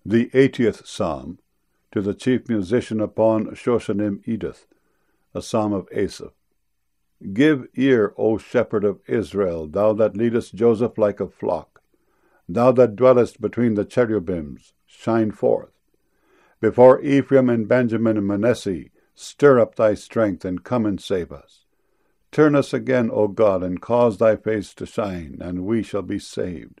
The 80th Psalm, to the chief musician upon Shoshanim Edith, a psalm of Asaph. Give ear, O shepherd of Israel, thou that leadest Joseph like a flock. Thou that dwellest between the cherubims, shine forth. Before Ephraim and Benjamin and Manasseh, stir up thy strength, and come and save us. Turn us again, O God, and cause thy face to shine, and we shall be saved.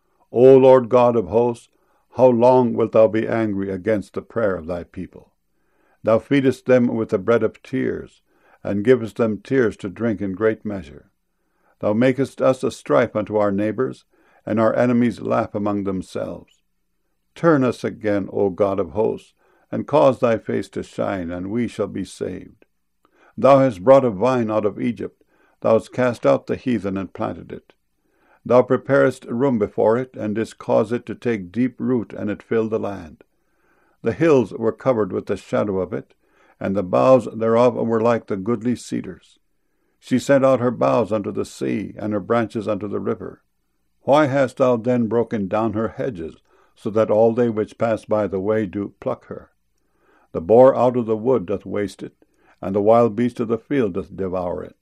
O Lord God of hosts, how long wilt thou be angry against the prayer of thy people? Thou feedest them with the bread of tears, and givest them tears to drink in great measure. Thou makest us a strife unto our neighbors, and our enemies laugh among themselves. Turn us again, O God of hosts, and cause thy face to shine, and we shall be saved. Thou hast brought a vine out of Egypt, thou hast cast out the heathen and planted it. Thou preparest room before it, and didst cause it to take deep root, and it filled the land. The hills were covered with the shadow of it, and the boughs thereof were like the goodly cedars. She sent out her boughs unto the sea, and her branches unto the river. Why hast thou then broken down her hedges, so that all they which pass by the way do pluck her? The boar out of the wood doth waste it, and the wild beast of the field doth devour it.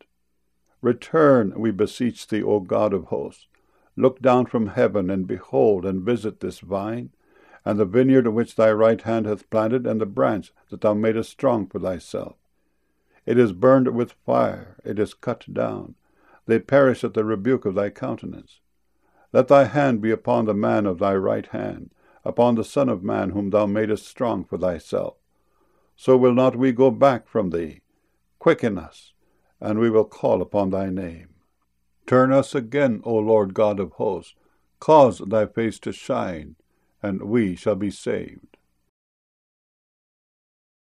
Return, we beseech thee, O God of hosts. Look down from heaven, and behold, and visit this vine, and the vineyard which thy right hand hath planted, and the branch that thou madest strong for thyself. It is burned with fire, it is cut down. They perish at the rebuke of thy countenance. Let thy hand be upon the man of thy right hand, upon the Son of Man whom thou madest strong for thyself. So will not we go back from thee. Quicken us, and we will call upon thy name. Turn us again, O Lord God of hosts. Cause thy face to shine, and we shall be saved.